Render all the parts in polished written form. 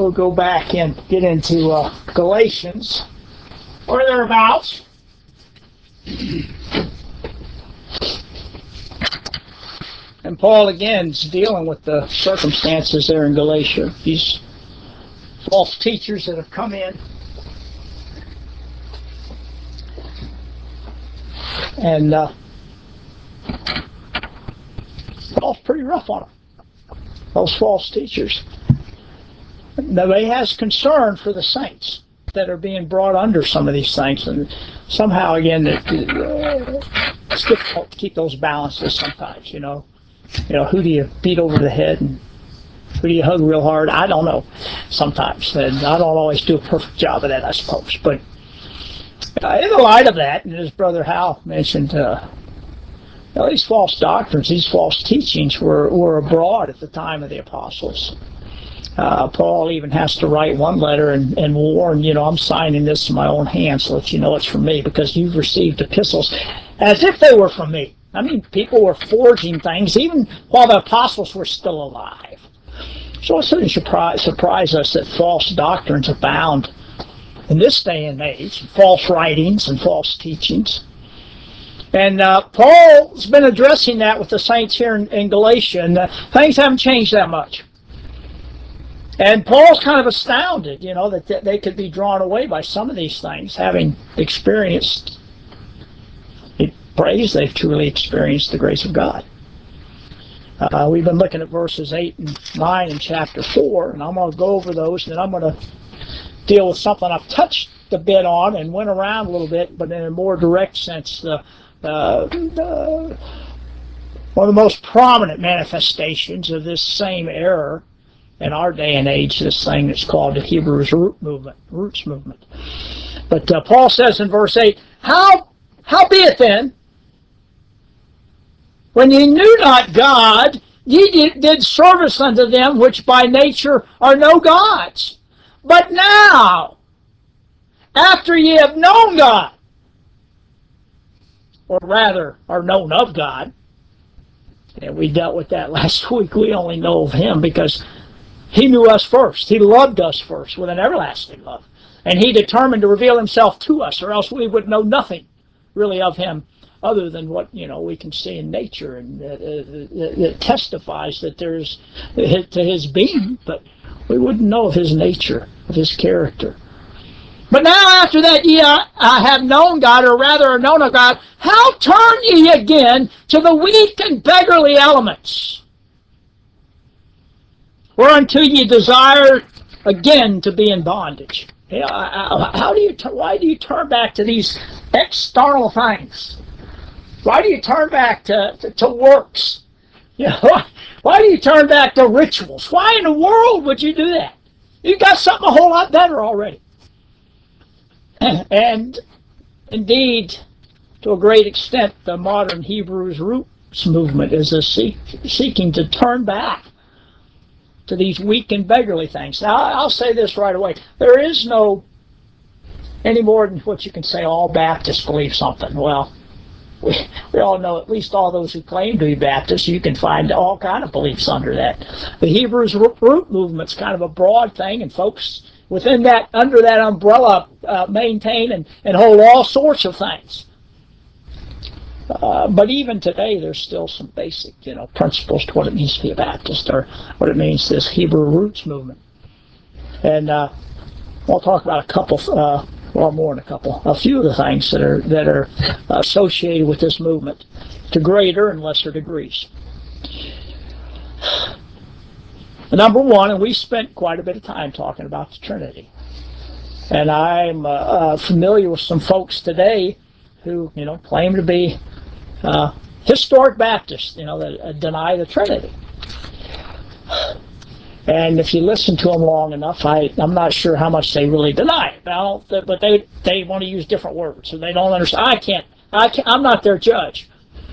we'll go back and get into Galatians, or thereabouts. And Paul again is dealing with the circumstances there in Galatia. These false teachers that have come in and Paul's pretty rough on them, those false teachers. Now he has concern for the saints that are being brought under some of these things, and somehow again it's difficult to keep those balances sometimes. You know, who do you beat over the head and who do you hug real hard? I don't know sometimes, and I don't always do a perfect job of that, I suppose. But in the light of that, and as Brother Hal mentioned, these false doctrines, these false teachings were abroad at the time of the apostles. Paul even has to write one letter and warn, I'm signing this in my own hand so that you know it's from me, because you've received epistles as if they were from me. I mean, people were forging things even while the apostles were still alive. So it shouldn't surprise us that false doctrines abound in this day and age, false writings and false teachings. And Paul's been addressing that with the saints here in Galatia, and things haven't changed that much. And Paul's kind of astounded, that they could be drawn away by some of these things, having experienced, he prays they've truly experienced the grace of God. We've been looking at verses 8 and 9 in chapter 4, and I'm going to go over those, and then I'm going to deal with something I've touched a bit on and went around a little bit, but in a more direct sense, one of the most prominent manifestations of this same error in our day and age, this thing that's called the Hebrews roots movement. But Paul says in verse 8, How be it then, when ye knew not God, ye did service unto them which by nature are no gods. But now, after ye have known God, or rather are known of God, and we dealt with that last week, we only know of Him because He knew us first. He loved us first with an everlasting love. And He determined to reveal Himself to us, or else we would know nothing really of Him other than what we can see in nature, and that testifies that there's to His being, but we wouldn't know of His nature, of His character. But now after that ye have known God, or rather are known of God, how turn ye again to the weak and beggarly elements, whereunto ye desire again to be in bondage? Why do you turn back to these external things? Why do you turn back to works? Why do you turn back to rituals? Why in the world would you do that? You've got something a whole lot better already. And indeed, to a great extent, the modern Hebrews roots movement is seeking to turn back to these weak and beggarly things. Now, I'll say this right away. There is no, any more than what you can say all Baptists believe something. Well, we all know, at least all those who claim to be Baptists, you can find all kind of beliefs under that. The Hebrews root movement's kind of a broad thing, and folks within that, under that umbrella, maintain and hold all sorts of things. But even today, there's still some basic, principles to what it means to be a Baptist, or what it means, this Hebrew roots movement. And we'll talk about a couple, more than a couple, a few of the things that are associated with this movement, to greater and lesser degrees. Number one, and we spent quite a bit of time talking about the Trinity. And I'm familiar with some folks today who, claim to be historic Baptists, that deny the Trinity. And if you listen to them long enough, I'm not sure how much they really deny it. But they want to use different words, so they don't understand. I'm not their judge.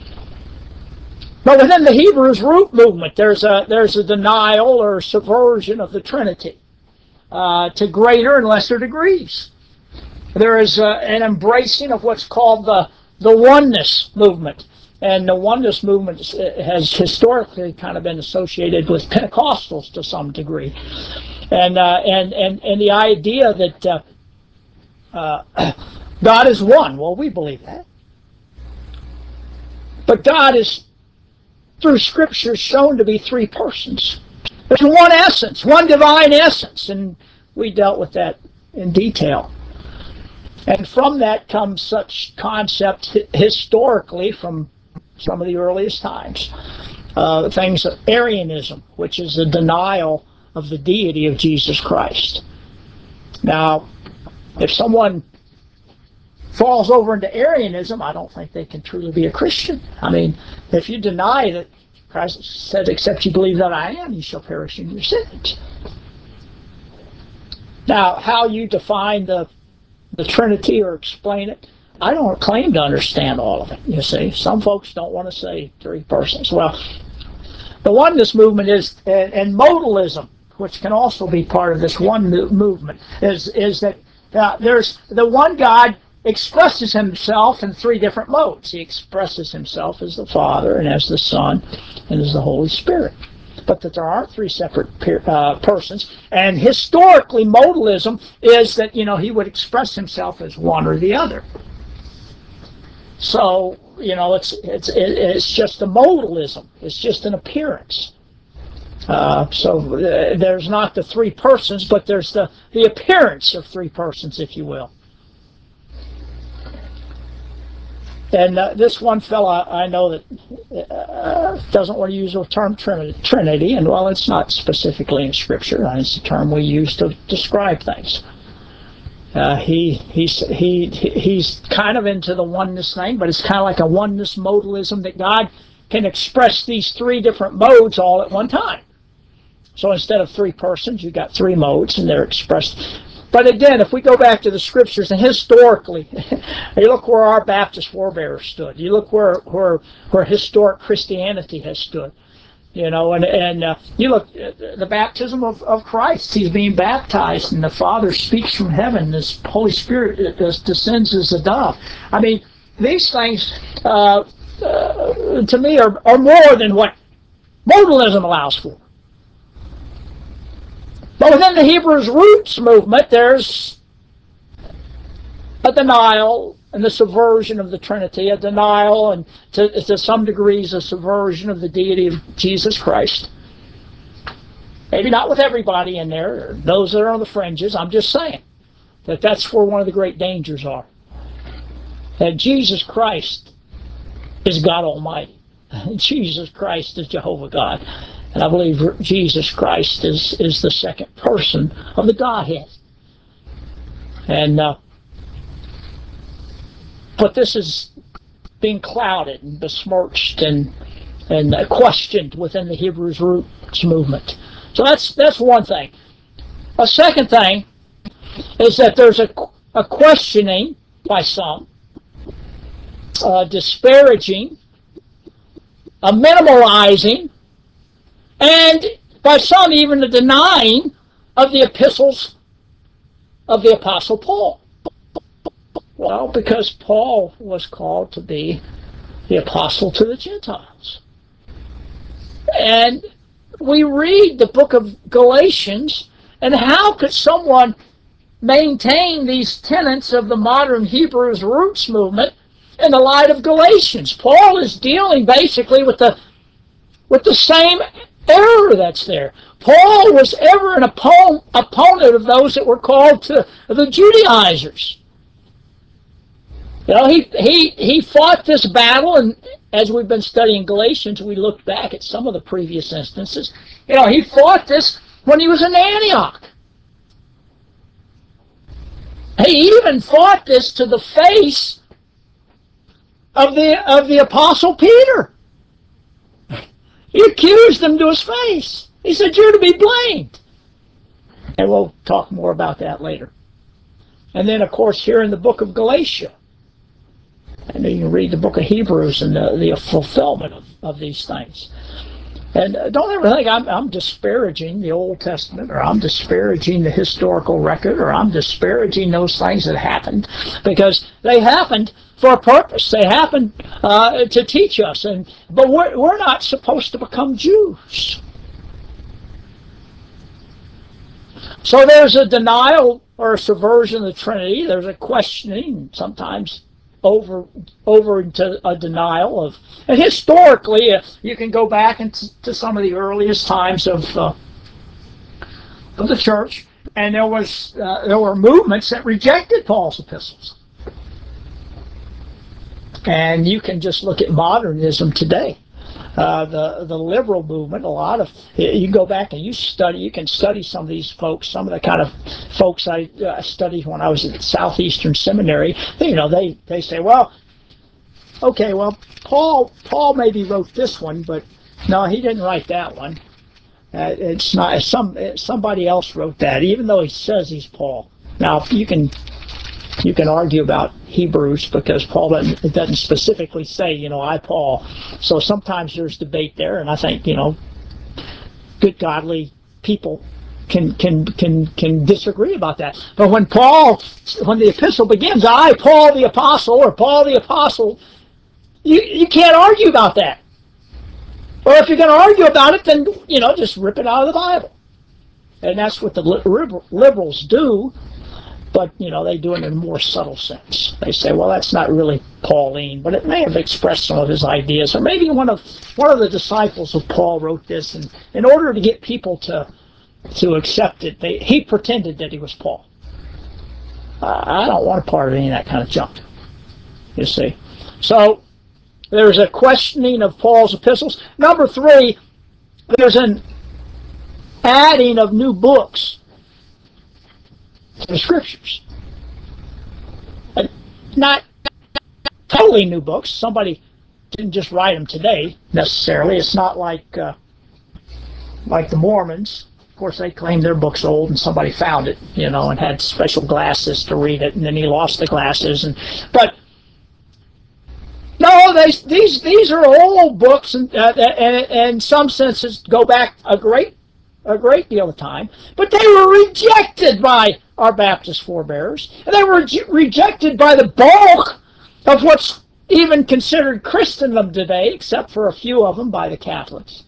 But within the Hebrews root movement, there's a denial or subversion of the Trinity to greater and lesser degrees. There is an embracing of what's called the oneness movement. And the oneness movement has historically kind of been associated with Pentecostals to some degree. And the idea that God is one. Well, we believe that. But God is, through Scripture, shown to be three persons. There's one essence, one divine essence, and we dealt with that in detail. And from that comes such concepts historically from some of the earliest times. Things of Arianism, which is a denial of the deity of Jesus Christ. Now, if someone falls over into Arianism, I don't think they can truly be a Christian. I mean, if you deny that Christ said, except you believe that I am, you shall perish in your sins. Now, how you define the Trinity or explain it, I don't claim to understand all of it, you see. Some folks don't want to say three persons. Well, the oneness movement is, and modalism, which can also be part of this one movement, is that there's the one God expresses himself in three different modes. He expresses himself as the Father and as the Son and as the Holy Spirit. But that there aren't three separate persons. And historically, modalism is that, he would express himself as one or the other. So, it's just a modalism. It's just an appearance. So there's not the three persons, but there's the appearance of three persons, if you will. And this one fella I know that doesn't want to use the term Trinity, and well, it's not specifically in Scripture. It's a term we use to describe things. He's kind of into the oneness thing, but it's kind of like a oneness modalism that God can express these three different modes all at one time. So instead of three persons, you've got three modes, and they're expressed. But again, if we go back to the Scriptures, and historically, you look where our Baptist forebears stood. You look where historic Christianity has stood. And you look at the baptism of Christ. He's being baptized, and the Father speaks from heaven. This Holy Spirit descends as a dove. I mean, these things, to me, are more than what modalism allows for. But within the Hebrews roots movement, there's a denial and the subversion of the Trinity, a denial and to some degrees a subversion of the deity of Jesus Christ. Maybe not with everybody in there, or those that are on the fringes. I'm just saying that that's where one of the great dangers are. That Jesus Christ is God Almighty. Jesus Christ is Jehovah God. And I believe Jesus Christ is the second person of the Godhead. And but this is being clouded and besmirched and questioned within the Hebrews roots movement. So that's one thing. A second thing is that there's a questioning by some, disparaging, a minimalizing, and by some even a denying of the epistles of the Apostle Paul. Well, because Paul was called to be the apostle to the Gentiles. And we read the book of Galatians, and how could someone maintain these tenets of the modern Hebrews roots movement in the light of Galatians? Paul is dealing basically with the same error that's there. Paul was ever an opponent of those that were called to the Judaizers. He fought this battle, and as we've been studying Galatians, we looked back at some of the previous instances. He fought this when he was in Antioch. He even fought this to the face of the Apostle Peter. He accused him to his face. He said, "You're to be blamed." And we'll talk more about that later. And then, of course, here in the book of Galatia, and then you read the book of Hebrews and the fulfillment of these things. And don't ever think I'm disparaging the Old Testament, or I'm disparaging the historical record, or I'm disparaging those things that happened, because they happened for a purpose. They happened to teach us. But we're not supposed to become Jews. So there's a denial or a subversion of the Trinity. There's a questioning, sometimes over into a denial of. And historically, you can go back into some of the earliest times of the church, and there were movements that rejected Paul's epistles. And you can just look at modernism today. The liberal movement, a lot of, you can go back and you can study some of these folks, some of the kind of folks I studied when I was at Southeastern Seminary. They say, well, okay, well, Paul maybe wrote this one, but no, he didn't write that one. It's not somebody else wrote that, even though he says he's Paul. Now you can argue about Hebrews because Paul doesn't specifically say, I Paul. So sometimes there's debate there, and I think good godly people can disagree about that. But when the epistle begins, I Paul the apostle, or Paul the apostle, you can't argue about that. Or if you're going to argue about it, then just rip it out of the Bible, and that's what the liberals do. But they do it in a more subtle sense. They say, well, that's not really Pauline, but it may have expressed some of his ideas, or maybe one of the disciples of Paul wrote this, and in order to get people to accept it, he pretended that he was Paul. I don't want a part of any of that kind of junk. You see, so there's a questioning of Paul's epistles. Number 3, there's an adding of new books to the scriptures. Not totally new books. Somebody didn't just write them today necessarily. It's not like the Mormons. Of course, they claim their book's old, and somebody found it, and had special glasses to read it, and then he lost the glasses. But no, these are old books, and in some senses go back a great deal of time, but they were rejected by our Baptist forebears, and they were rejected by the bulk of what's even considered Christendom today, except for a few of them by the Catholics.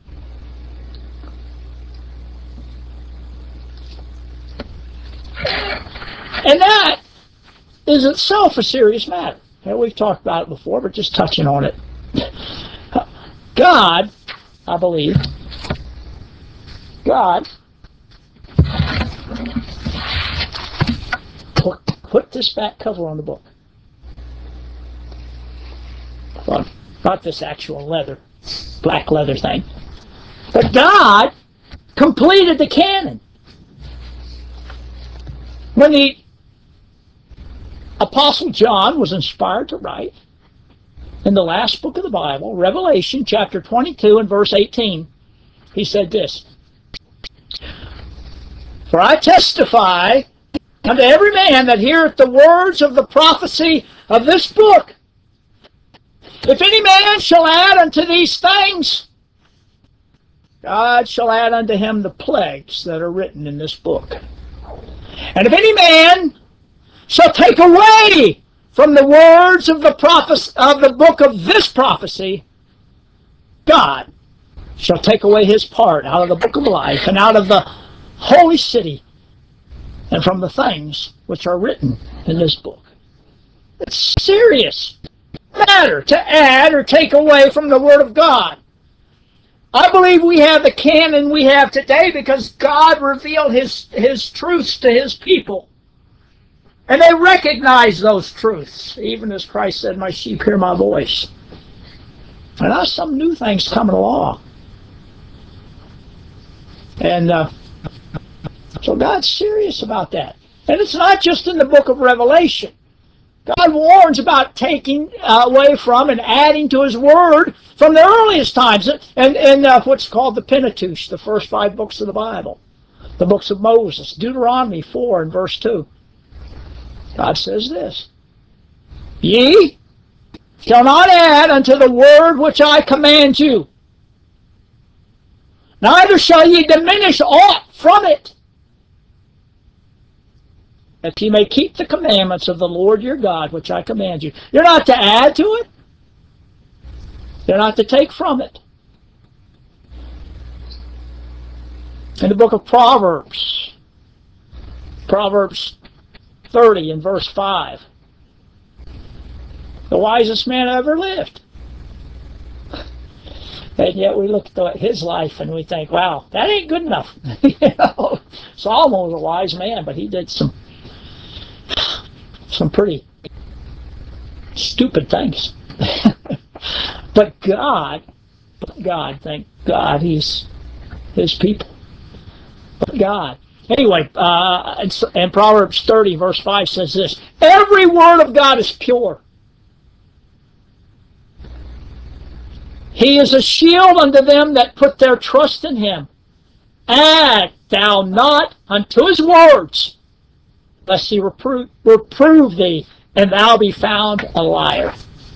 And that is itself a serious matter. We've talked about it before, but just touching on it. God, I believe, put this back cover on the book. Well, not this actual leather, black leather thing. But God completed the canon. When the Apostle John was inspired to write in the last book of the Bible, Revelation chapter 22 and verse 18, he said this, "For I testify unto every man that heareth the words of the prophecy of this book, if any man shall add unto these things, God shall add unto him the plagues that are written in this book. And if any man shall take away from the words of the book of this prophecy, God shall take away his part out of the book of life and out of the holy city and from the things which are written in this book." It's a serious matter to add or take away from the Word of God. I believe we have the canon we have today because God revealed his truths to his people. And they recognize those truths, even as Christ said, "My sheep hear my voice." And now some new things coming along. And so God's serious about that. And it's not just in the book of Revelation. God warns about taking away from and adding to his word from the earliest times, and what's called the Pentateuch, the first 5 books of the Bible, the books of Moses, Deuteronomy 4 and verse 2. God says this, "Ye shall not add unto the word which I command you, neither shall ye diminish aught from it, that ye may keep the commandments of the Lord your God, which I command you." You're not to add to it. You're not to take from it. In the book of Proverbs, Proverbs 30 and verse 5. The wisest man ever lived. And yet we look at his life and we think, wow, that ain't good enough. Solomon was a wise man, but he did some pretty stupid things. But God, thank God, he's his people. But God. Anyway, and Proverbs 30 verse 5 says this: every word of God is pure. He is a shield unto them that put their trust in him. Add thou not unto his words, lest he reprove thee, and thou be found a liar.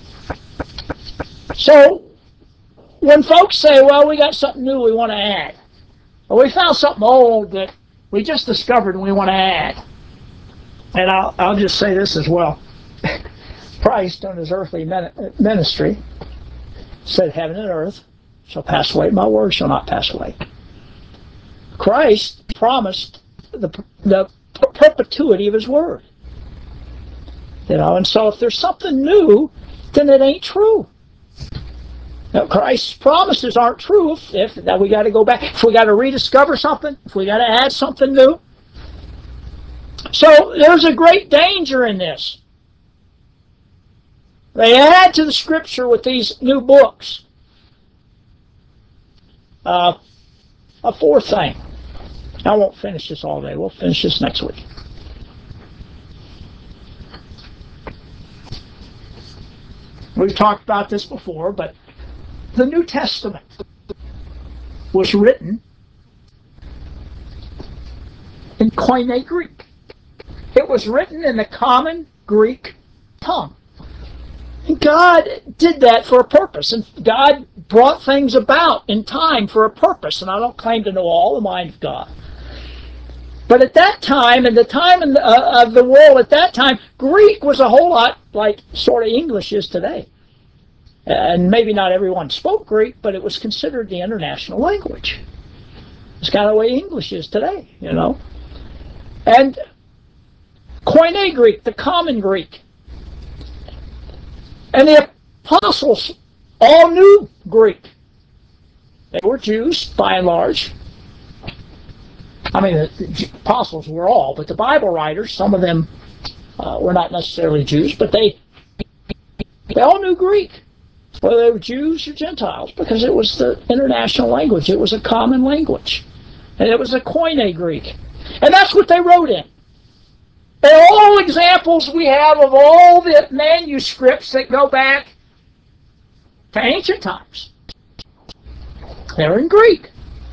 So, when folks say, well, we got something new we want to add, or we found something old that we just discovered and we want to add, and I'll just say this as well. Christ, on his earthly ministry, said, heaven and earth shall pass away, my word shall not pass away. Christ promised the perpetuity of his word. And so if there's something new, then it ain't true. Now, Christ's promises aren't true if that we got to go back, if we got to rediscover something, if we got to add something new. So there's a great danger in this. They add to the scripture with these new books. A fourth thing. I won't finish this all day. We'll finish this next week. We've talked about this before, but the New Testament was written in Koine Greek. It was written in the common Greek tongue. And God did that for a purpose, and God brought things about in time for a purpose, and I don't claim to know all the mind of God. But at that time, and the time of the world at that time, Greek was a whole lot like sort of English is today. And maybe not everyone spoke Greek, but it was considered the international language. It's kind of the way English is today, And Koine Greek, the common Greek. And the apostles all knew Greek. They were Jews, by and large. I mean, the apostles were all, but the Bible writers, some of them were not necessarily Jews, but they all knew Greek, whether they were Jews or Gentiles, because it was the international language. It was a common language. And it was a Koine Greek. And that's what they wrote in. And all examples we have of all the manuscripts that go back to ancient times, they're in Greek.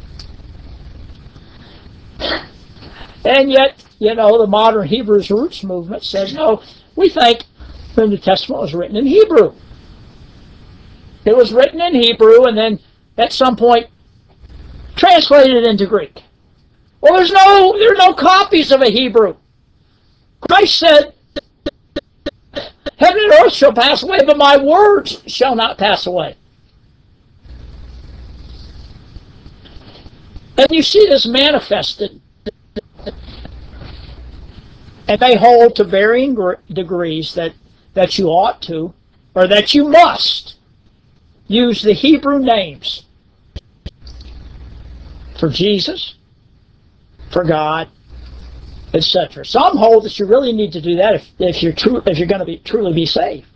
And yet, the modern Hebrews Roots movement says, no, we think the New Testament was written in Hebrew. It was written in Hebrew and then at some point translated into Greek. Well, there are no copies of a Hebrew. Christ said, heaven and earth shall pass away, but my words shall not pass away. And you see this manifested. And they hold to varying degrees that you ought to, or that you must, use the Hebrew names for Jesus, for God, etc. Some hold that you really need to do that if you're going to truly be saved.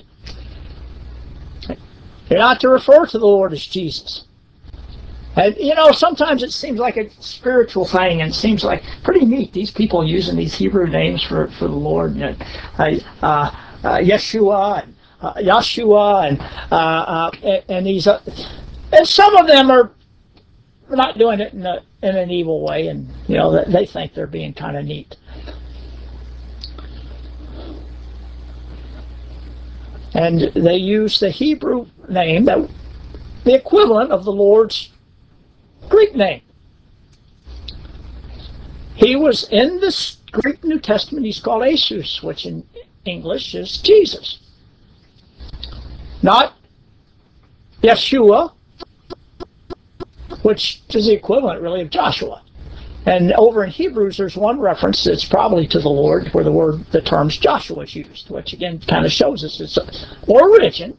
You're not to refer to the Lord as Jesus. And sometimes it seems like a spiritual thing, and it seems like pretty neat. These people using these Hebrew names for the Lord, Yeshua and Yahshua, and these, and some of them are not doing it in an evil way, and they think they're being kind of neat. And they use the Hebrew name, the equivalent of the Lord's Greek name. He was in the Greek New Testament. He's called Jesus, which in English is Jesus. Not Yeshua, which is the equivalent really of Joshua. And over in Hebrews, there's one reference that's probably to the Lord where the terms Joshua is used, which again kind of shows us its origin.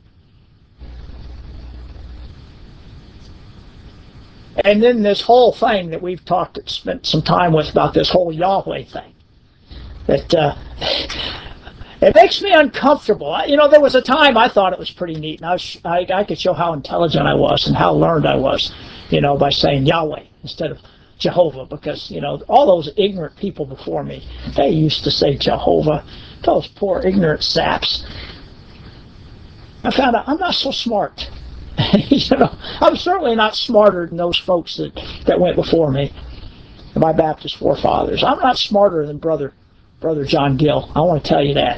And then this whole thing that we've spent some time with about this whole Yahweh thing, that it makes me uncomfortable. There was a time I thought it was pretty neat, and I could show how intelligent I was and how learned I was, by saying Yahweh instead of Jehovah, because, all those ignorant people before me, they used to say Jehovah. Those poor ignorant saps. I found out I'm not so smart. I'm certainly not smarter than those folks that went before me, my Baptist forefathers. I'm not smarter than Brother John Gill. I want to tell you that.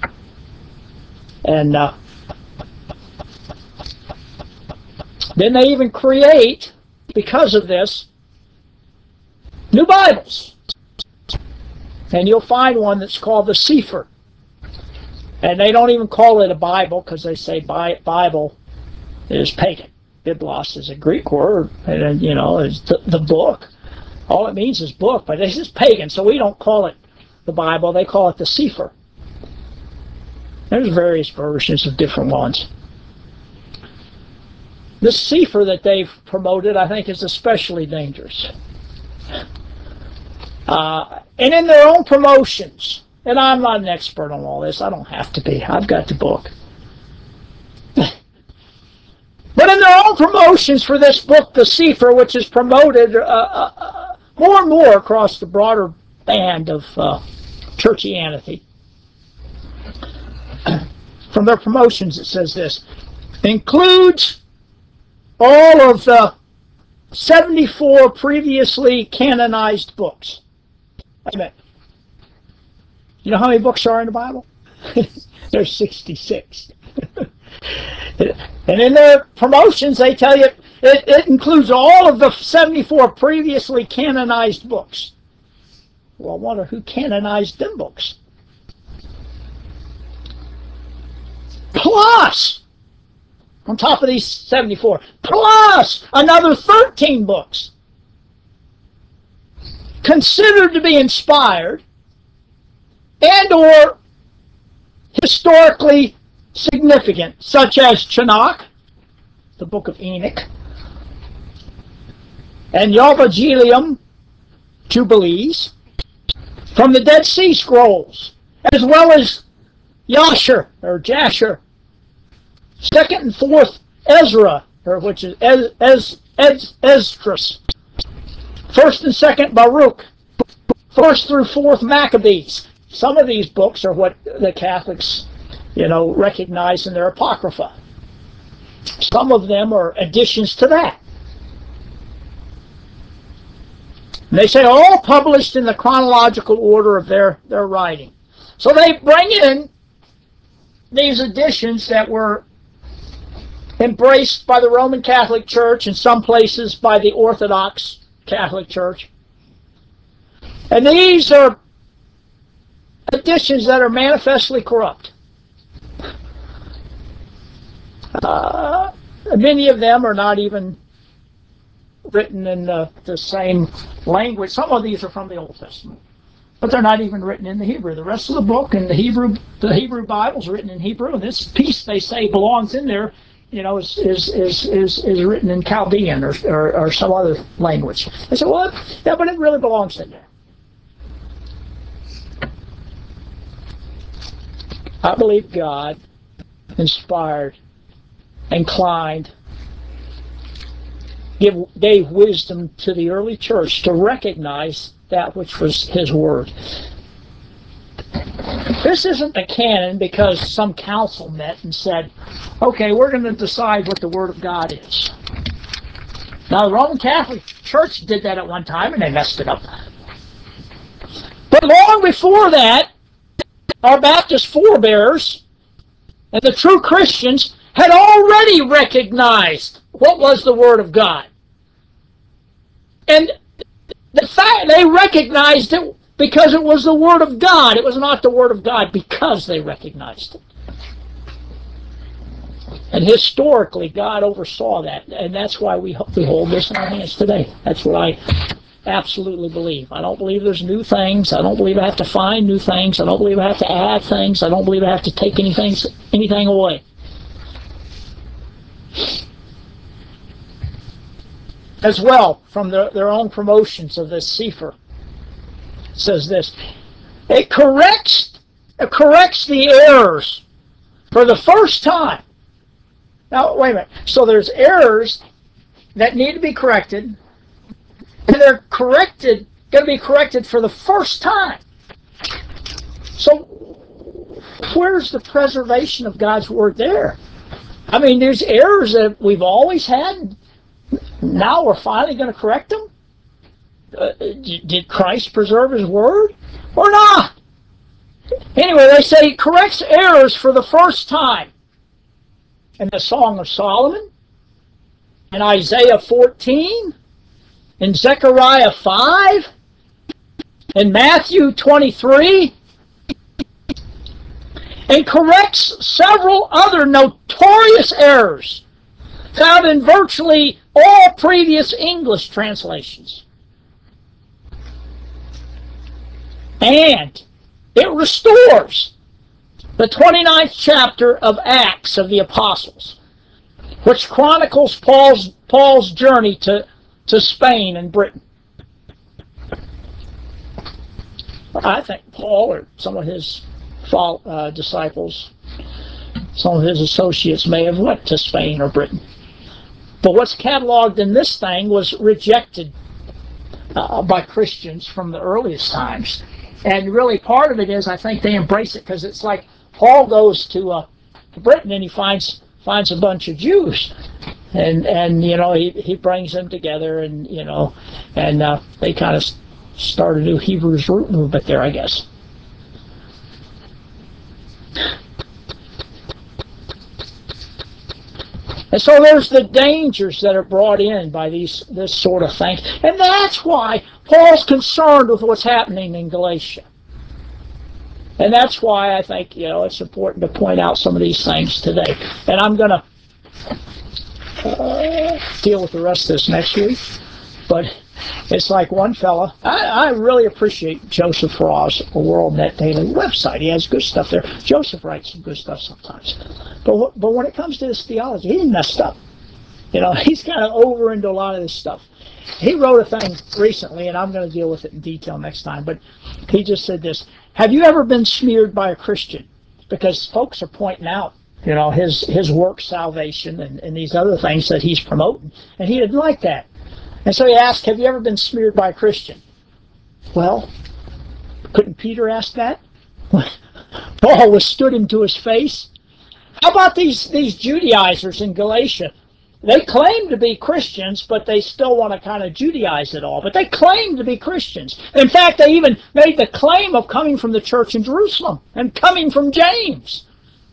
And then they even create, because of this, new Bibles. And you'll find one that's called the Sefer. And they don't even call it a Bible because they say Bible is pagan. Biblos is a Greek word, and is the book. All it means is book, but it's just pagan, so we don't call it the Bible. They call it the Sefer. There's various versions of different ones. This Sefer that they've promoted, I think, is especially dangerous. And in their own promotions, and I'm not an expert on all this, I don't have to be, I've got the book. But in their own promotions for this book, the Sefer, which is promoted more and more across the broader band of churchianity, from their promotions it says this: includes all of the 74 previously canonized books. Wait a minute. You know how many books are in the Bible? There's 66. And in their promotions, they tell you it includes all of the 74 previously canonized books. Well, I wonder who canonized them books. Plus, on top of these 74, plus another 13 books considered to be inspired and or historically significant, such as Tanakh, the book of Enoch, and Evangelium Jubilees from the Dead Sea Scrolls, as well as Yasher or Jasher, second and fourth Ezra, or which is Esdras, first and second Baruch, first through fourth Maccabees. Some of these books are what the Catholics, recognize in their Apocrypha. Some of them are additions to that. And they say all published in the chronological order of their writing. So they bring in these additions that were embraced by the Roman Catholic Church, in some places by the Orthodox Catholic Church. And these are additions that are manifestly corrupt. Many of them are not even written in the same language. Some of these are from the Old Testament, but they're not even written in the Hebrew. The rest of the book in the Hebrew Bible is written in Hebrew, and this piece they say belongs in there, is written in Chaldean or some other language. They say, well, yeah, but it really belongs in there. I believe God inspired, inclined, gave wisdom to the early church to recognize that which was His Word. This isn't the canon because some council met and said, okay, we're going to decide what the Word of God is. Now, the Roman Catholic Church did that at one time and they messed it up. But long before that, our Baptist forebears and the true Christians had already recognized what was the Word of God. And the fact they recognized it because it was the Word of God. It was not the Word of God because they recognized it. And historically, God oversaw that, and that's why we hold this in our hands today. That's what absolutely believe. I don't believe there's new things. I don't believe I have to find new things. I don't believe I have to add things. I don't believe I have to take anything away. As well, from their own promotions of this Sefer, says this: it corrects the errors for the first time. Now, wait a minute. So there's errors that need to be corrected, and they're going to be corrected for the first time. So where's the preservation of God's Word there? I mean, there's errors that we've always had. Now we're finally going to correct them? Did Christ preserve His Word or not? Anyway, they say He corrects errors for the first time in the Song of Solomon, in Isaiah 14, in Zechariah 5, in Matthew 23, and corrects several other notorious errors found in virtually all previous English translations. And it restores the 29th chapter of Acts of the Apostles, which chronicles Paul's journey to Spain and Britain. I think Paul or some of his disciples, some of his associates may have went to Spain or Britain. But what's cataloged in this thing was rejected by Christians from the earliest times. And really part of it is, I think they embrace it because it's like Paul goes to Britain and he finds a bunch of Jews. And you know, he brings them together, and you know, and they kind of start a new Hebrews root movement there, I guess. And so there's the dangers that are brought in by this sort of thing. And that's why Paul's concerned with what's happening in Galatia. And that's why I think, you know, it's important to point out some of these things today. And I'm going to deal with the rest of this next week. But it's like one fella, I really appreciate Joseph Raw's WorldNet Daily website. He has good stuff there. Joseph writes some good stuff sometimes. But when it comes to his theology, he messed up. You know, he's kind of over into a lot of this stuff. He wrote a thing recently, and I'm going to deal with it in detail next time, but he just said this: have you ever been smeared by a Christian? Because folks are pointing out, you know, his work salvation and these other things that he's promoting, and he didn't like that. And so he asked, have you ever been smeared by a Christian? Well, couldn't Peter ask that? Paul withstood him to his face. How about these Judaizers in Galatia? They claim to be Christians, but they still want to kind of Judaize it all. But they claim to be Christians. In fact, they even made the claim of coming from the church in Jerusalem and coming from James.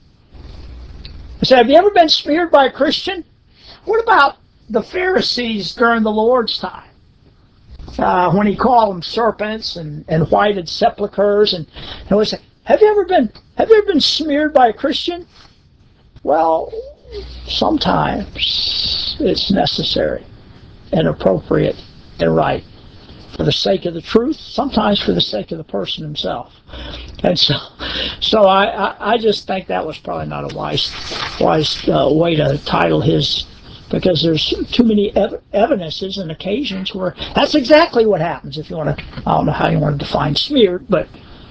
I said, have you ever been smeared by a Christian? What about the Pharisees during the Lord's time? When he called them serpents and whited sepulchres, and we say, have you ever been smeared by a Christian? Well, sometimes it's necessary and appropriate and right for the sake of the truth, sometimes for the sake of the person himself. And so I just think that was probably not a wise way to title his, because there's too many evidences and occasions where that's exactly what happens. If you want to, I don't know how you want to define smeared, but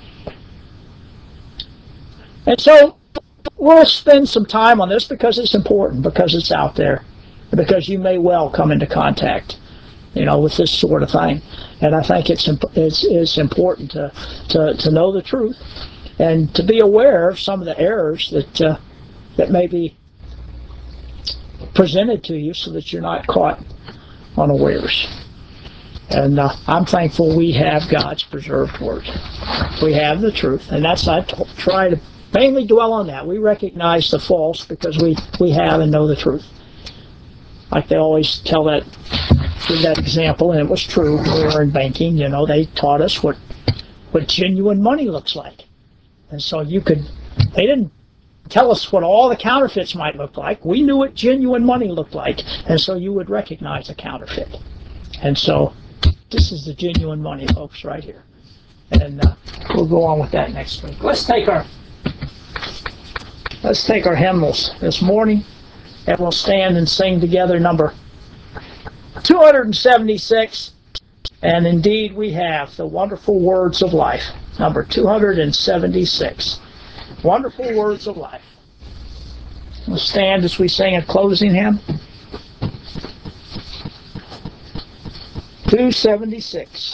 and so we'll spend some time on this because it's important, because it's out there, because you may well come into contact, you know, with this sort of thing. And I think it's important to know the truth and to be aware of some of the errors that may be presented to you, so that you're not caught unawares. And I'm thankful we have God's preserved Word. We have the truth, and that's, I try to mainly dwell on that. We recognize the false because we have and know the truth. Like they always tell that, give that example, and it was true. When we were in banking, you know, they taught us what genuine money looks like. And so they didn't tell us what all the counterfeits might look like. We knew what genuine money looked like, and so you would recognize a counterfeit. And so This is the genuine money, folks, right here. And we'll go on with that next week. Let's take our hymnals this morning, and we'll stand and sing together number 276. And indeed, we have the wonderful words of life, number 276. Wonderful words of life. We'll stand as we sing a closing hymn. 276.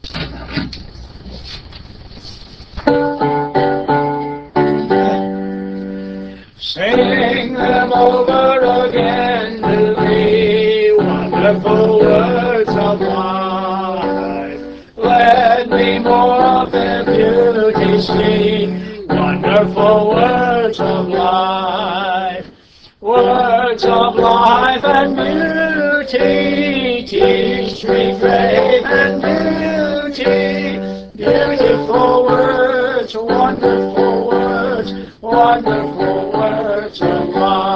Sing them over again to me, wonderful words of life. Let me more of their beauty see, wonderful words of life. Words of life and beauty, teach me faith and beauty. Beautiful words, wonderful words, wonderful words of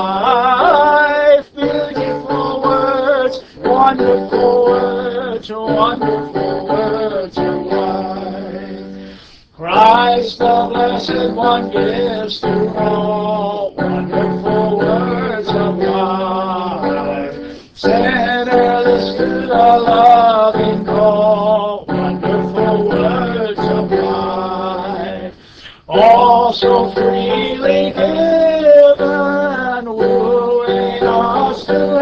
life. Beautiful words, wonderful words, wonderful words of life. Christ the Blessed One gives to all wonderful words of life. Sinner, listen to the loving call, wonderful words of life. All so freely given, wooing us to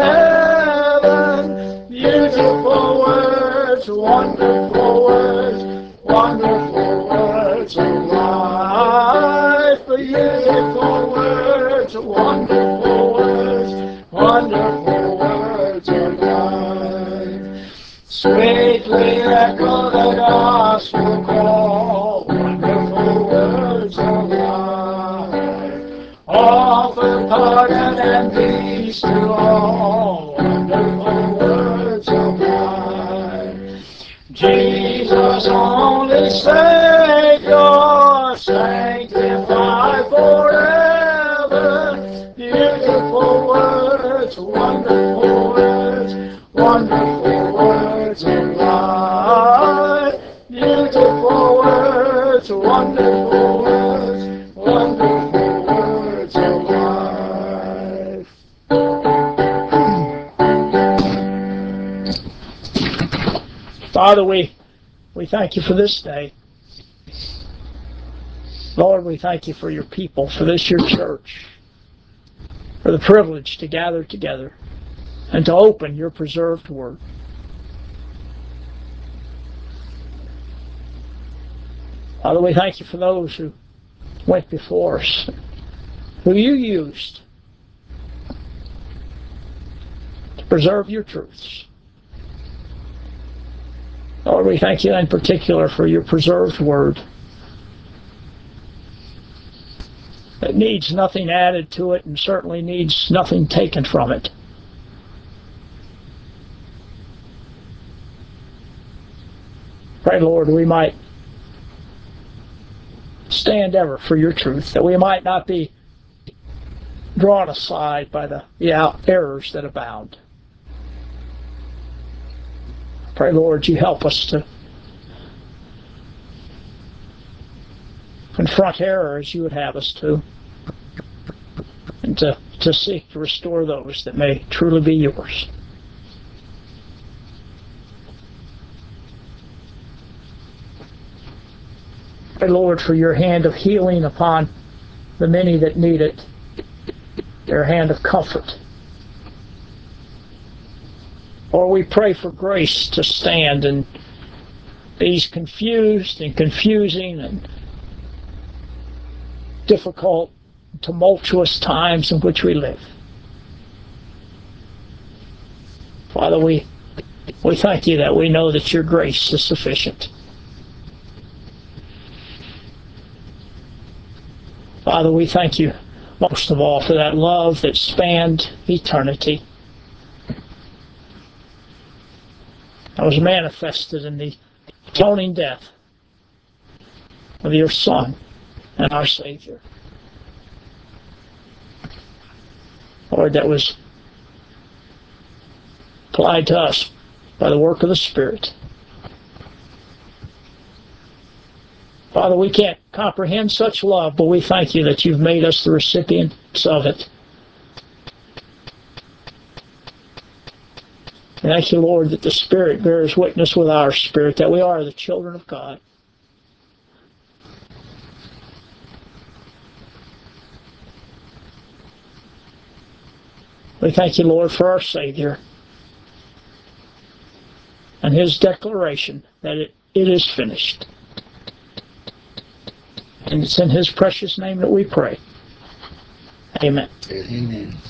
heaven. Beautiful words, wonderful words, wonderful words of life. Beautiful words, wonderful words, wonderful words of life. Sweetly echo the gospel call, wonderful words of life. Offer pardon and peace to all, wonderful words of life. Jesus only Savior, sanctify forever. Beautiful words, wonderful words, wonderful words of life. Beautiful words, wonderful words, wonderful words of life. Father, we thank you for this day. Lord, we thank you for your people, for this your church, for the privilege to gather together and to open your preserved word. Father, we thank you for those who went before us, who you used to preserve your truths. Lord, we thank you in particular for your preserved word that needs nothing added to it and certainly needs nothing taken from it. Pray, Lord, we might stand ever for your truth, that we might not be drawn aside by the errors that abound. Pray, Lord, you help us to confront error as you would have us to, and to seek to restore those that may truly be yours. Pray, Lord, for your hand of healing upon the many that need it, their hand of comfort. Or we pray for grace to stand in these confused and confusing and difficult, tumultuous times in which we live. Father, we thank you that we know that your grace is sufficient. Father, we thank you most of all for that love that spanned eternity. That was manifested in the atoning death of your Son and our Savior. Lord, that was applied to us by the work of the Spirit. Father, we can't comprehend such love, but we thank you that you've made us the recipients of it. Thank you, Lord, that the Spirit bears witness with our spirit that we are the children of God. We thank you, Lord, for our Savior and His declaration that it is finished. And it's in His precious name that we pray. Amen. Amen.